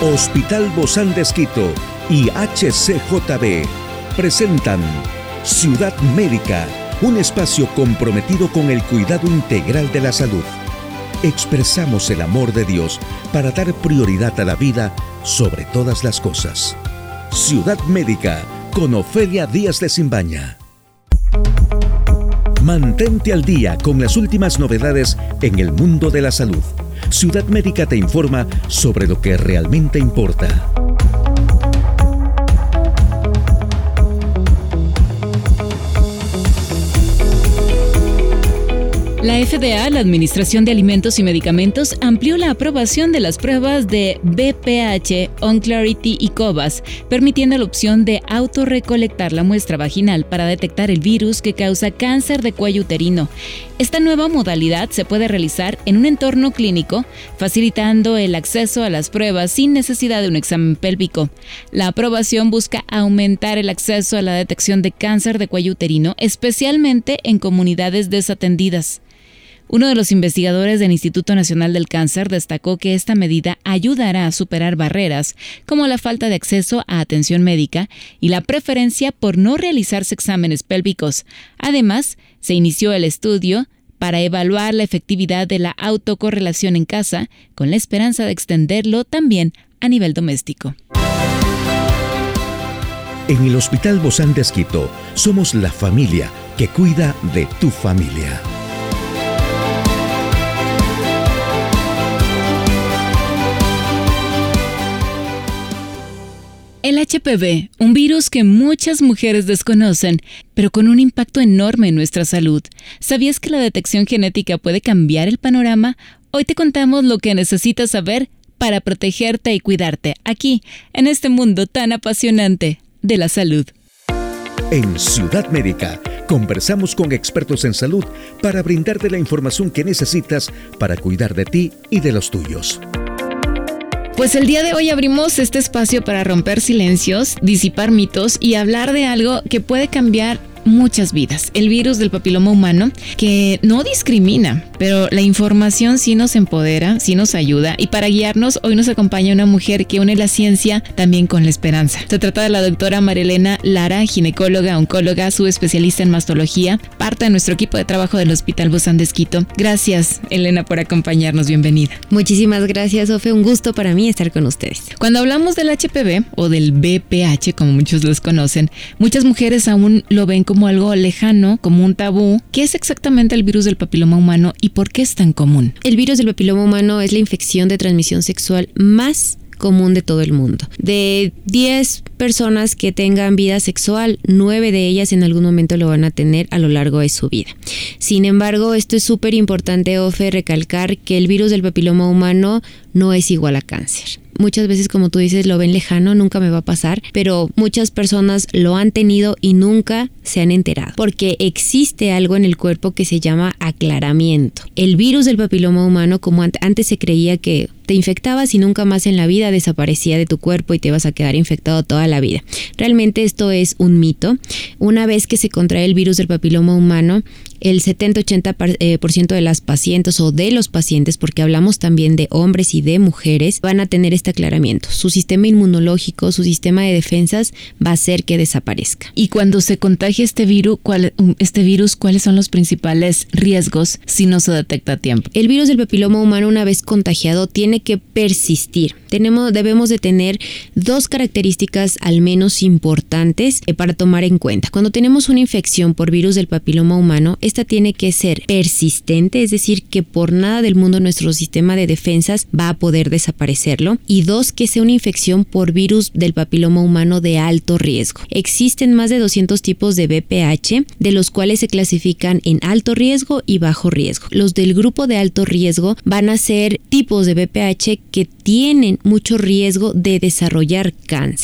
Hospital Bozán de Esquito y HCJB presentan Ciudad Médica, un espacio comprometido con el cuidado integral de la salud. Expresamos el amor de Dios para dar prioridad a la vida sobre todas las cosas. Ciudad Médica con Ofelia Díaz de Simbaña. Mantente al día con las últimas novedades en el mundo de la salud. Ciudad Médica te informa sobre lo que realmente importa. La FDA, la Administración de Alimentos y Medicamentos, amplió la aprobación de las pruebas de BPH, OnClarity y cobas, permitiendo la opción de autorrecolectar la muestra vaginal para detectar el virus que causa cáncer de cuello uterino. Esta nueva modalidad se puede realizar en un entorno clínico, facilitando el acceso a las pruebas sin necesidad de un examen pélvico. La aprobación busca aumentar el acceso a la detección de cáncer de cuello uterino, especialmente en comunidades desatendidas. Uno de los investigadores del Instituto Nacional del Cáncer destacó que esta medida ayudará a superar barreras como la falta de acceso a atención médica y la preferencia por no realizarse exámenes pélvicos. Además, se inició el estudio para evaluar la efectividad de la autocorrelación en casa, con la esperanza de extenderlo también a nivel doméstico. En el Hospital Bozán de Esquito somos la familia que cuida de tu familia. El HPV, un virus que muchas mujeres desconocen, pero con un impacto enorme en nuestra salud. ¿Sabías que la detección genética puede cambiar el panorama? Hoy te contamos lo que necesitas saber para protegerte y cuidarte, aquí, en este mundo tan apasionante de la salud. En Ciudad Médica, conversamos con expertos en salud para brindarte la información que necesitas para cuidar de ti y de los tuyos. Pues el día de hoy abrimos este espacio para romper silencios, disipar mitos y hablar de algo que puede cambiar muchas vidas. El virus del papiloma humano, que no discrimina, pero la información sí nos empodera, sí nos ayuda. Y para guiarnos, hoy nos acompaña una mujer que une la ciencia también con la esperanza. Se trata de la doctora María Elena Lara, ginecóloga, oncóloga, subespecialista en mastología, parte de nuestro equipo de trabajo del Hospital Bozán de Esquito. Gracias, Elena, por acompañarnos. Bienvenida. Muchísimas gracias, Ofe. Un gusto para mí estar con ustedes. Cuando hablamos del HPV o del BPH, como muchos los conocen, muchas mujeres aún lo ven como algo lejano, como un tabú. ¿Qué es exactamente el virus del papiloma humano y por qué es tan común? El virus del papiloma humano es la infección de transmisión sexual más común de todo el mundo. De 10 personas que tengan vida sexual, 9 de ellas en algún momento lo van a tener a lo largo de su vida. Sin embargo, esto es súper importante, Ofe, recalcar que el virus del papiloma humano no es igual a cáncer. Muchas veces, como tú dices, lo ven lejano, nunca me va a pasar, pero muchas personas lo han tenido y nunca se han enterado, porque existe algo en el cuerpo que se llama aclaramiento. El virus del papiloma humano, como antes se creía que te infectabas y nunca más en la vida desaparecía de tu cuerpo y te vas a quedar infectado toda la vida. Realmente esto es un mito. Una vez que se contrae el virus del papiloma humano, el 70-80% de las pacientes o de los pacientes, porque hablamos también de hombres y de mujeres, van a tener este aclaramiento. Su sistema inmunológico, su sistema de defensas va a hacer que desaparezca. Y cuando se contagia este virus, ¿cuáles son los principales riesgos si no se detecta a tiempo? El virus del papiloma humano, una vez contagiado, tiene que persistir. Debemos de tener 2 características al menos importantes para tomar en cuenta. Cuando tenemos una infección por virus del papiloma humano, esta tiene que ser persistente, es decir, que por nada del mundo nuestro sistema de defensas va a poder desaparecerlo. Y 2, que sea una infección por virus del papiloma humano de alto riesgo. Existen más de 200 tipos de BPH, de los cuales se clasifican en alto riesgo y bajo riesgo. Los del grupo de alto riesgo van a ser tipos de BPH que tienen mucho riesgo de desarrollar cáncer.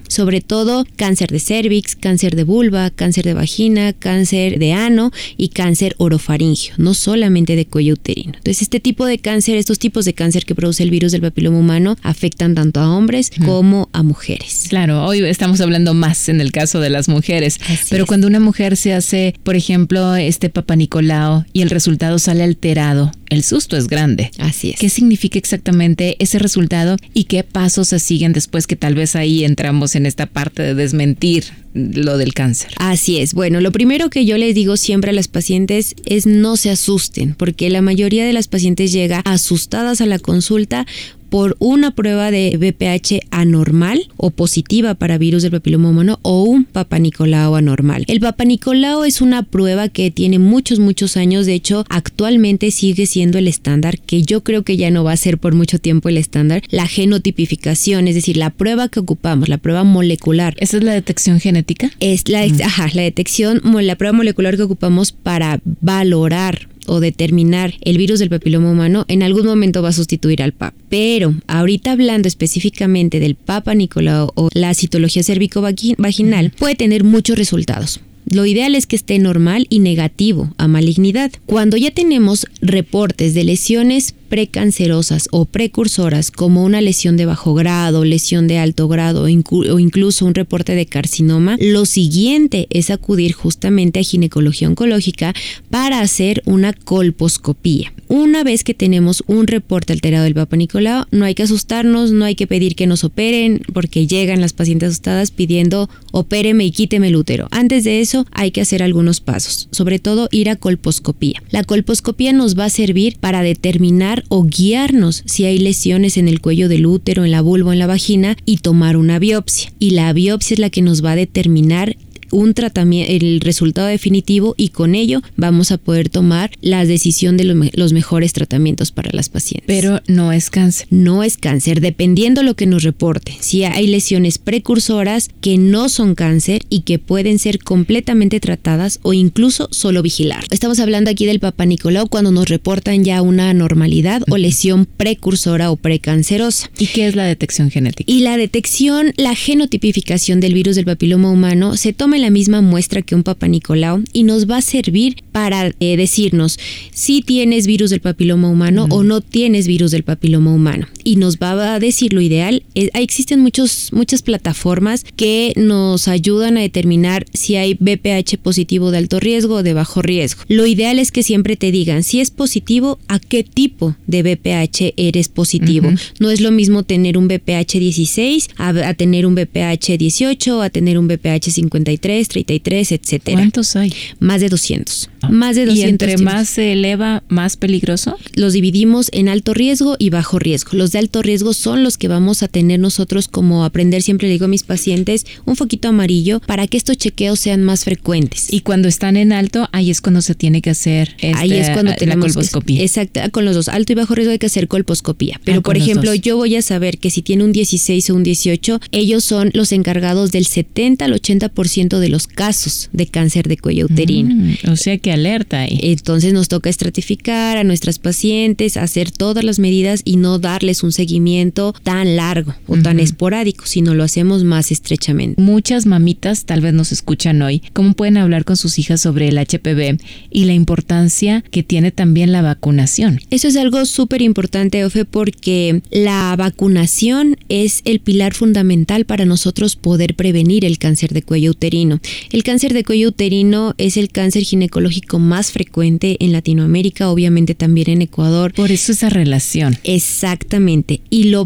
sobre todo cáncer de cérvix, cáncer de vulva, cáncer de vagina, cáncer de ano y cáncer orofaringio, no solamente de cuello uterino. Entonces, estos tipos de cáncer que produce el virus del papiloma humano afectan tanto a hombres como a mujeres. Claro, hoy estamos hablando más en el caso de las mujeres, pero cuando una mujer se hace, por ejemplo, Papa Nicolau y el resultado sale alterado, el susto es grande. Así es. ¿Qué significa exactamente ese resultado y qué pasos se siguen después, que tal vez ahí entramos en esta parte de desmentir lo del cáncer? Así es. Bueno, lo primero que yo les digo siempre a las pacientes es no se asusten, porque la mayoría de las pacientes llega asustadas a la consulta por una prueba de BPH anormal o positiva para virus del papiloma humano o un Papa Nicolau anormal. El Papa Nicolau es una prueba que tiene muchos años, de hecho actualmente sigue siendo el estándar, que yo creo que ya no va a ser por mucho tiempo el estándar, la genotipificación, es decir, la prueba que ocupamos, la prueba molecular. ¿Esa es la detección genética? Es la detección, la prueba molecular que ocupamos para valorar o determinar el virus del papiloma humano, en algún momento va a sustituir al PAP. Pero ahorita hablando específicamente del Papa Nicolau o la citología cérvico-vaginal, puede tener muchos resultados. Lo ideal es que esté normal y negativo a malignidad. Cuando ya tenemos reportes de lesiones precancerosas o precursoras como una lesión de bajo grado, lesión de alto grado o incluso un reporte de carcinoma, lo siguiente es acudir justamente a ginecología oncológica para hacer una colposcopía. Una vez que tenemos un reporte alterado del Papa Nicolau, no hay que asustarnos, no hay que pedir que nos operen, porque llegan las pacientes asustadas pidiendo opéreme y quíteme el útero. Antes de eso hay que hacer algunos pasos, sobre todo ir a colposcopía. La colposcopía nos va a servir para determinar o guiarnos si hay lesiones en el cuello del útero, en la vulva o en la vagina y tomar una biopsia. Y la biopsia es la que nos va a determinar un tratamiento, el resultado definitivo, y con ello vamos a poder tomar la decisión de los mejores tratamientos para las pacientes. Pero no es cáncer. No es cáncer, dependiendo lo que nos reporte. Si hay lesiones precursoras que no son cáncer y que pueden ser completamente tratadas o incluso solo vigilar. Estamos hablando aquí del Papa Nicolau cuando nos reportan ya una anormalidad o lesión precursora o precancerosa. ¿Y qué es la detección genética? Y la detección, la genotipificación del virus del papiloma humano se toma en la misma muestra que un Papa Nicolau y nos va a servir para decirnos si tienes virus del papiloma humano o no tienes virus del papiloma humano. Y nos va a decir lo ideal. Existen muchas plataformas que nos ayudan a determinar si hay BPH positivo de alto riesgo o de bajo riesgo. Lo ideal es que siempre te digan si es positivo, a qué tipo de BPH eres positivo. No es lo mismo tener un BPH 16 a tener un BPH 18, a tener un BPH 53, 33, etcétera. ¿Cuántos hay? Más de 200. Más de 200. ¿Y entre más se eleva, más peligroso? Los dividimos en alto riesgo y bajo riesgo. Los de alto riesgo son los que vamos a tener nosotros como aprender. Siempre le digo a mis pacientes un foquito amarillo para que estos chequeos sean más frecuentes. Y cuando están en alto, ahí es cuando se tiene que hacer ahí es cuando tenemos la colposcopía. Exacto, con los dos, alto y bajo riesgo hay que hacer colposcopía. Pero por ejemplo, yo voy a saber que si tiene un 16 o un 18, ellos son los encargados del 70 al 80% de los casos de cáncer de cuello uterino. O sea que alerta ahí. Entonces nos toca estratificar a nuestras pacientes, hacer todas las medidas y no darles un seguimiento tan largo o tan esporádico, sino lo hacemos más estrechamente. Muchas mamitas tal vez nos escuchan hoy. ¿Cómo pueden hablar con sus hijas sobre el HPV y la importancia que tiene también la vacunación? Eso es algo súper importante, Ofe, porque la vacunación es el pilar fundamental para nosotros poder prevenir el cáncer de cuello uterino. El cáncer de cuello uterino es el cáncer ginecológico más frecuente en Latinoamérica, obviamente también en Ecuador. Por eso esa relación. Exactamente.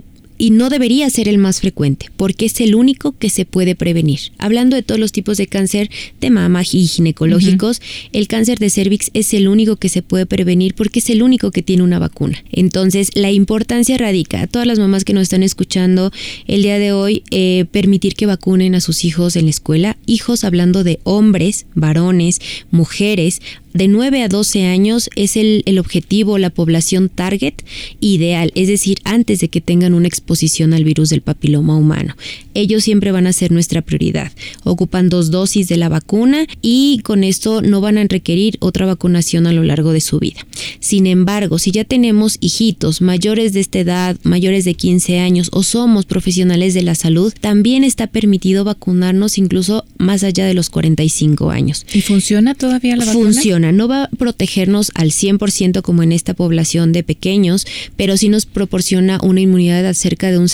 Y no debería ser el más frecuente, porque es el único que se puede prevenir. Hablando de todos los tipos de cáncer de mama y ginecológicos, el cáncer de cérvix es el único que se puede prevenir porque es el único que tiene una vacuna. Entonces, la importancia radica a todas las mamás que nos están escuchando el día de hoy, permitir que vacunen a sus hijos en la escuela. Hijos hablando de hombres, varones, mujeres, de 9 a 12 años es el objetivo, la población target ideal, es decir, antes de que tengan una exposición al virus del papiloma humano. Ellos siempre van a ser nuestra prioridad. Ocupan 2 dosis de la vacuna y con esto no van a requerir otra vacunación a lo largo de su vida. Sin embargo, si ya tenemos hijitos mayores de esta edad, mayores de 15 años o somos profesionales de la salud, también está permitido vacunarnos incluso más allá de los 45 años. ¿Y funciona todavía la vacuna? Funciona, no va a protegernos al 100% como en esta población de pequeños, pero sí nos proporciona una inmunidad de cerca de un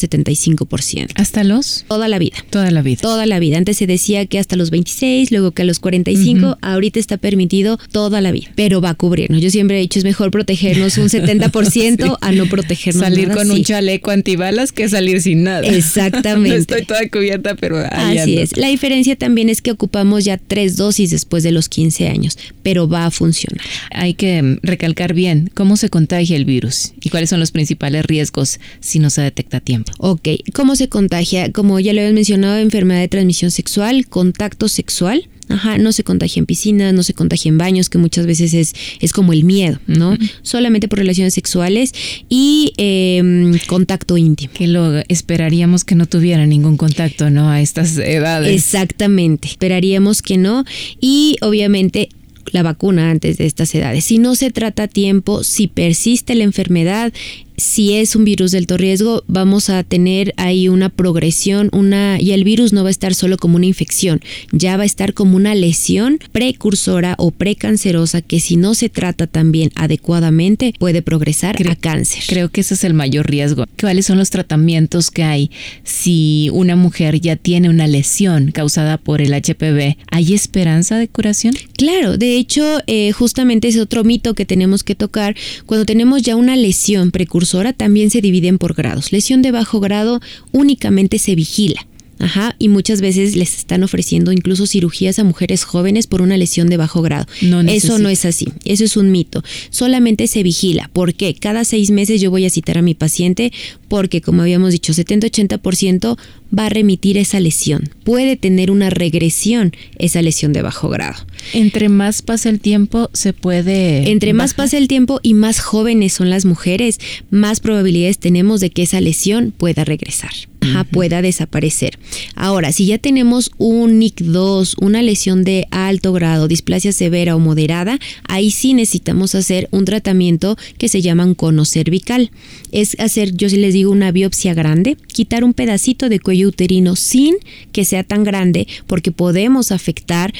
70-75%. ¿Hasta los? Toda la vida. Toda la vida. Toda la vida. Antes se decía que hasta los 26, luego que a los 45, ahorita está permitido toda la vida, pero va a cubrirnos. Yo siempre he dicho, es mejor protegernos un 70% sí. A no protegernos salir nada, con un chaleco antibalas que salir sin nada. Exactamente. No estoy toda cubierta, pero ahí así ando. Es. La diferencia también es que ocupamos ya 3 dosis después de los 15 años, pero va a funcionar. Hay que recalcar bien cómo se contagia el virus y cuáles son los principales riesgos si no se detecta a tiempo. Ok, ¿cómo se contagia? Como ya lo habían mencionado, enfermedad de transmisión sexual, contacto sexual. No se contagia en piscinas, no se contagia en baños, que muchas veces es como el miedo, ¿no? Solamente por relaciones sexuales y contacto íntimo. Que lo esperaríamos que no tuviera ningún contacto, ¿no? A estas edades. Exactamente, esperaríamos que no y obviamente la vacuna antes de estas edades. Si no se trata a tiempo, si persiste la enfermedad, si es un virus de alto riesgo, vamos a tener ahí una progresión, y el virus no va a estar solo como una infección, ya va a estar como una lesión precursora o precancerosa que si no se trata también adecuadamente puede progresar a cáncer. Creo que ese es el mayor riesgo. ¿Cuáles son los tratamientos que hay si una mujer ya tiene una lesión causada por el HPV? ¿Hay esperanza de curación? Claro, de hecho, justamente es otro mito que tenemos que tocar. Cuando tenemos ya una lesión precursora, también se dividen por grados. Lesión de bajo grado únicamente se vigila. Y muchas veces les están ofreciendo incluso cirugías a mujeres jóvenes por una lesión de bajo grado. Eso no es así, eso es un mito. Solamente se vigila. ¿Por qué? Cada 6 meses yo voy a citar a mi paciente porque, como habíamos dicho, 70-80% va a remitir esa lesión. Puede tener una regresión esa lesión de bajo grado. Entre más pasa el tiempo, se puede... Entre más pasa el tiempo y más jóvenes son las mujeres, más probabilidades tenemos de que esa lesión pueda regresar. Pueda desaparecer. Ahora, si ya tenemos un NIC2, una lesión de alto grado, displasia severa o moderada, ahí sí necesitamos hacer un tratamiento que se llama un cono cervical. Es hacer, yo sí les digo, una biopsia grande, quitar un pedacito de cuello uterino sin que sea tan grande, porque podemos afectar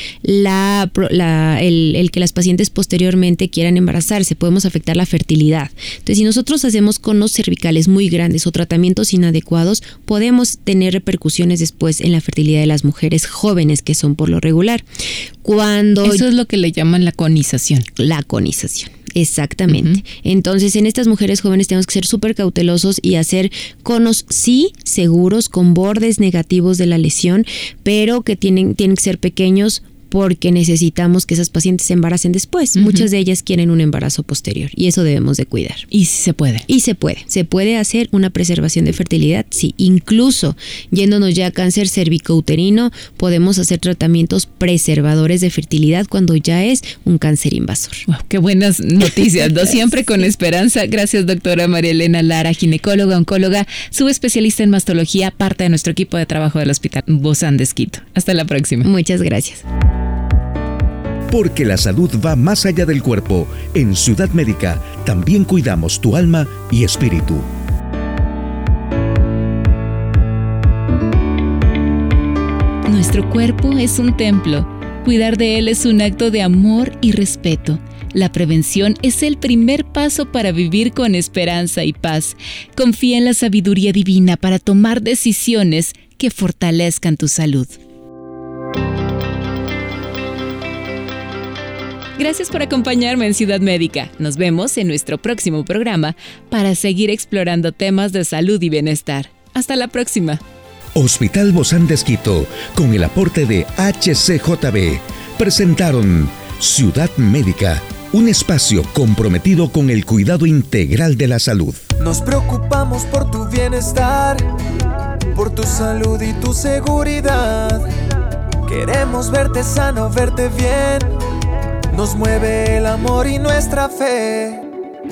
el que las pacientes posteriormente quieran embarazarse, podemos afectar la fertilidad. Entonces, si nosotros hacemos conos cervicales muy grandes o tratamientos inadecuados, podemos tener repercusiones después en la fertilidad de las mujeres jóvenes, que son por lo regular. Eso es lo que le llaman la conización. La conización. Exactamente. Entonces, en estas mujeres jóvenes tenemos que ser súper cautelosos y hacer conos, sí, seguros, con bordes negativos de la lesión, pero que tienen que ser pequeños, porque necesitamos que esas pacientes se embaracen después. Muchas de ellas quieren un embarazo posterior y eso debemos de cuidar. ¿Y si se puede? Y se puede. Se puede hacer una preservación de fertilidad, sí. Incluso yéndonos ya a cáncer cervicouterino, podemos hacer tratamientos preservadores de fertilidad cuando ya es un cáncer invasor. Wow, qué buenas noticias, ¿no? Siempre con esperanza. Gracias, doctora María Elena Lara, ginecóloga, oncóloga, subespecialista en mastología, parte de nuestro equipo de trabajo del Hospital Bozán de Esquito. Hasta la próxima. Muchas gracias. Porque la salud va más allá del cuerpo. En Ciudad Médica también cuidamos tu alma y espíritu. Nuestro cuerpo es un templo. Cuidar de él es un acto de amor y respeto. La prevención es el primer paso para vivir con esperanza y paz. Confía en la sabiduría divina para tomar decisiones que fortalezcan tu salud. Gracias por acompañarme en Ciudad Médica. Nos vemos en nuestro próximo programa para seguir explorando temas de salud y bienestar. Hasta la próxima. Hospital Bozán de Esquito, con el aporte de HCJB, presentaron Ciudad Médica, un espacio comprometido con el cuidado integral de la salud. Nos preocupamos por tu bienestar, por tu salud y tu seguridad. Queremos verte sano, verte bien. nos mueve el amor y nuestra fe.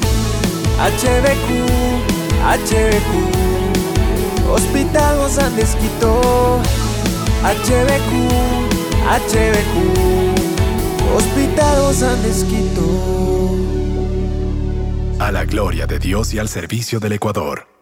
HBQ, HBQ, Hospital Los Andes Quito. HBQ, HBQ, Hospital Los Andes Quito. A la gloria de Dios y al servicio del Ecuador.